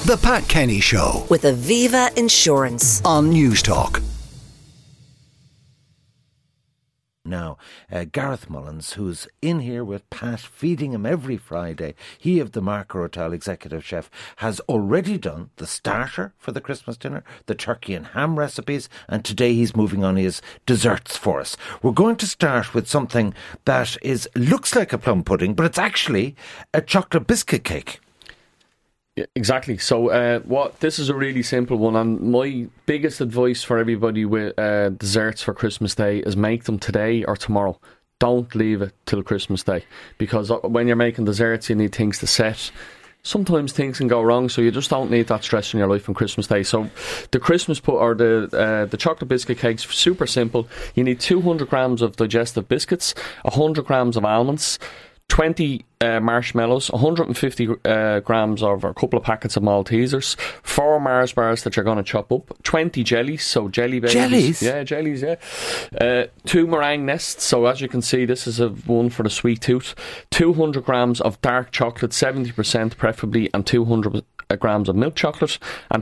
The Pat Kenny Show with Aviva Insurance on News Talk. Now, Gareth Mullins, who's in here with Pat, feeding him every Friday, he of the Marker Hotel executive chef, has already done the starter for the Christmas dinner, the turkey and ham recipes, and today he's moving on his desserts for us. We're going to start with something that looks like a plum pudding, but it's actually a chocolate biscuit cake. Yeah, exactly. So this is a really simple one, and my biggest advice for everybody with desserts for Christmas Day is make them today or tomorrow. Don't leave it till Christmas Day, because when you're making desserts you need things to set. Sometimes things can go wrong, so you just don't need that stress in your life on Christmas Day. So the the chocolate biscuit cake's super simple. You need 200 grams of digestive biscuits, 100 grams of almonds, 20 marshmallows, 150 grams of a couple of packets of Maltesers, 4 Mars bars that you're going to chop up, 20 jellies, so jelly babies. Jellies? Yeah, jellies, yeah. 2 meringue nests, so as you can see, this is one for the sweet tooth. 200 grams of dark chocolate, 70% preferably, and 200 grams of milk chocolate, and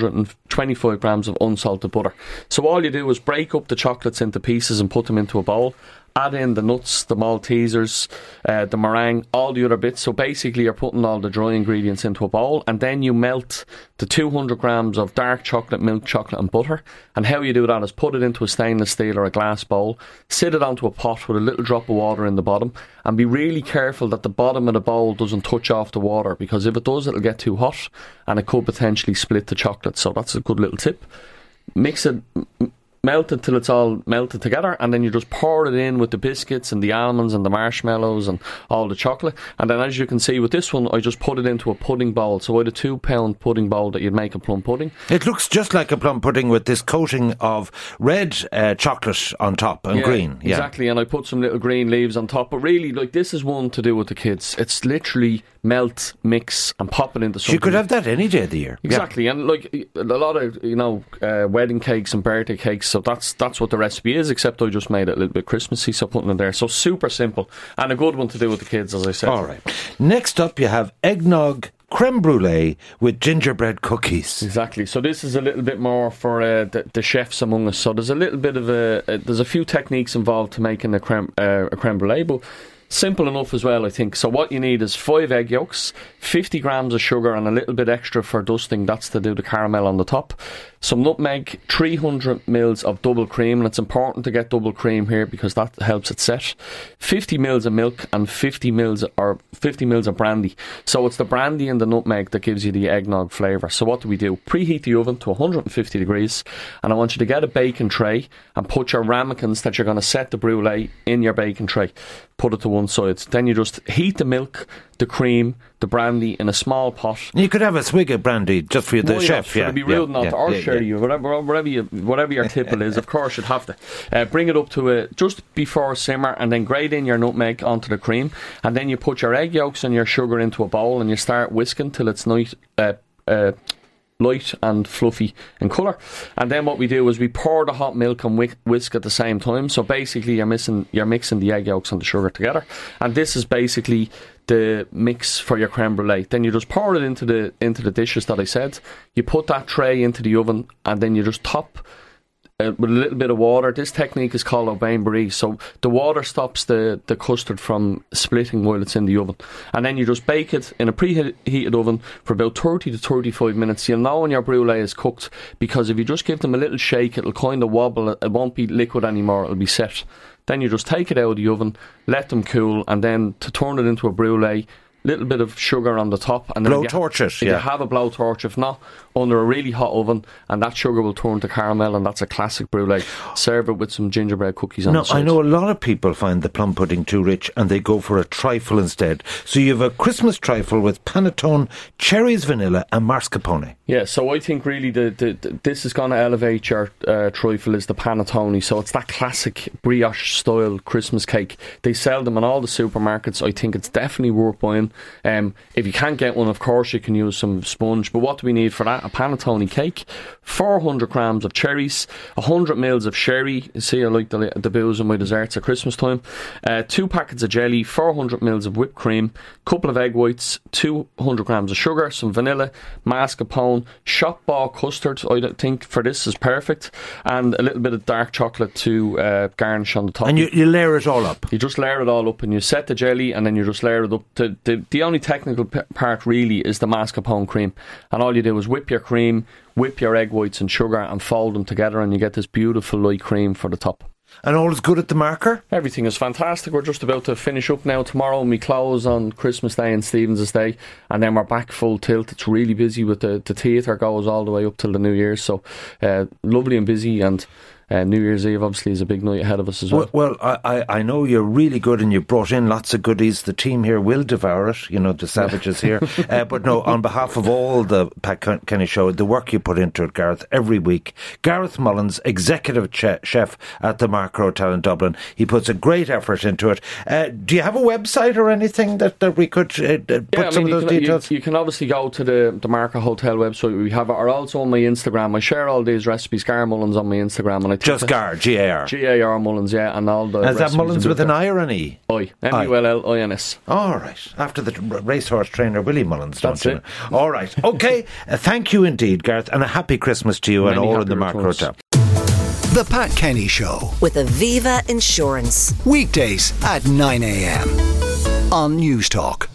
225 grams of unsalted butter. So all you do is break up the chocolates into pieces and put them into a bowl. Add in the nuts, the Maltesers, the meringue, all the other bits. So basically you're putting all the dry ingredients into a bowl, and then you melt the 200 grams of dark chocolate, milk chocolate and butter. And how you do that is put it into a stainless steel or a glass bowl, sit it onto a pot with a little drop of water in the bottom, and be really careful that the bottom of the bowl doesn't touch off the water, because if it does, it'll get too hot and it could potentially split the chocolate. So that's a good little tip. Mix it, melt it till it's all melted together, and then you just pour it in with the biscuits and the almonds and the marshmallows and all the chocolate. And then, as you can see with this one, I just put it into a pudding bowl. So I had a 2-pound pudding bowl that you'd make a plum pudding. It looks just like a plum pudding with this coating of red chocolate on top and green. Yeah, exactly. And I put some little green leaves on top. But really, this is one to do with the kids. It's literally melt, mix and pop it into something. You could have that any day of the year. Exactly. Yeah. And a lot of wedding cakes and birthday cakes, so that's what the recipe is, except I just made it a little bit Christmassy, so putting it there. So super simple and a good one to do with the kids, as I said. All right. Next up you have eggnog creme brulee with gingerbread cookies. Exactly. So this is a little bit more for the chefs among us. So there's a little bit of there's a few techniques involved to making a creme brulee, but simple enough as well, I think. So what you need is 5 egg yolks, 50 grams of sugar and a little bit extra for dusting. That's to do the caramel on the top. Some nutmeg, 300 mils of double cream, and it's important to get double cream here because that helps it set. 50 mils of milk and 50 mils of brandy. So it's the brandy and the nutmeg that gives you the eggnog flavour. So what do? Preheat the oven to 150 degrees, and I want you to get a baking tray and put your ramekins that you're going to set the brulee in your baking tray. Put it to one side. Then you just heat the milk, the cream, the brandy in a small pot. You could have a swig of brandy just for the chef. To be rude not to, or sherry, whatever your tipple is. Of course, you'd have to bring it up to just before simmer, and then grate in your nutmeg onto the cream, and then you put your egg yolks and your sugar into a bowl, and you start whisking till it's nice. Light and fluffy in colour. And then what we do is we pour the hot milk and whisk at the same time. So basically you're mixing the egg yolks and the sugar together, and this is basically the mix for your creme brulee. Then you just pour it into the dishes that I said. You put that tray into the oven, and then you just top with a little bit of water. This technique is called au bain-marie. So the water stops the custard from splitting while it's in the oven. And then you just bake it in a preheated oven for about 30 to 35 minutes. You'll know when your brulee is cooked, because if you just give them a little shake, it'll kind of wobble. It won't be liquid anymore. It'll be set. Then you just take it out of the oven, let them cool, and then to turn it into a brulee, little bit of sugar on the top, and then blow torch it. You have a blow torch, if not, under a really hot oven, and that sugar will turn to caramel, and that's a classic brulee. Serve it with some gingerbread cookies on the side. I know a lot of people find the plum pudding too rich and they go for a trifle instead. So you have a Christmas trifle with panettone, cherries, vanilla and mascarpone. Yeah, so I think really this is going to elevate your trifle is the panettone. So it's that classic brioche style Christmas cake. They sell them in all the supermarkets. I think it's definitely worth buying. one. If you can't get one, of course, you can use some sponge. But what do we need for that? A panettone cake, 400 grams of cherries, 100 mils of sherry. You see, I like the booze in my desserts at Christmas time. 2 packets of jelly, 400 mils of whipped cream, couple of egg whites, 200 grams of sugar, some vanilla, mascarpone, shop bought custard. I think for this is perfect, and a little bit of dark chocolate to garnish on the top. And you layer it all up. You just layer it all up, and you set the jelly, and then you just layer it up. The only technical part really is the mascarpone cream, and all you do is whip your cream, whip your egg whites and sugar, and fold them together, and you get this beautiful light cream for the top. And all is good at the Marker? Everything is fantastic. We're just about to finish up now tomorrow, and we close on Christmas Day and Stephen's Day, and then we're back full tilt. It's really busy with the theatre goes all the way up till the New Year's, so lovely and busy. And New Year's Eve obviously is a big night ahead of us as well. Well, I know you're really good and you've brought in lots of goodies. The team here will devour it, the savages here. But no, on behalf of all the Pat Kenny Show, the work you put into it, Gareth, every week. Gareth Mullins, executive chef at the Marker Hotel in Dublin. He puts a great effort into it. Do you have a website or anything that we could put some of those details? You can obviously go to the Marker Hotel website. We have it, or also on my Instagram. I share all these recipes, Gar Mullins, on my Instagram, and I just Gar, G-A-R. G-A-R Mullins, yeah, and all the... Is that Mullins with an I or an E? I. M-U-L-L-I-N-S. All right. After the racehorse trainer Willie Mullins, That's don't you know? All right. OK. Thank you indeed, Gareth, and a happy Christmas to you and all in the Marker Hotel. The Pat Kenny Show. With Aviva Insurance. Weekdays at 9 a.m. on News Talk.